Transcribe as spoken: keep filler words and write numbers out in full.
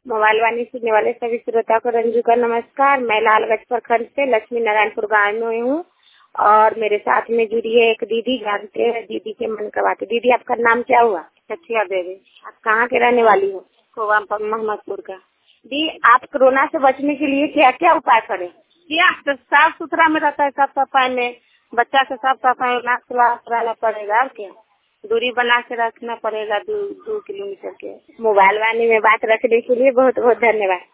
Mobile वाणी सुनने वाले सभी श्रोता को रंजू का नमस्कार। मैं लालगंज प्रखंड से लक्ष्मी नारायणपुर गाँव में हूँ और मेरे साथ में जुड़ी है एक दीदी, जानते हैं दीदी के मन का बात। दीदी आपका नाम क्या हुआ? सचिया देवी। आप कहाँ के रहने वाली हो? कोवा मोहम्मदपुर का। दी, आप कोरोना से बचने के लिए क्या क्या उपाय करें? क्या तो साफ सुथरा में रहता है, साफ सफाई में बच्चा के साफ सफाई रहना पड़ेगा और क्या दूरी बना के रखना पड़ेगा दो दो किलोमीटर के। मोबाइल वाणी में बात रखने के लिए बहुत बहुत धन्यवाद।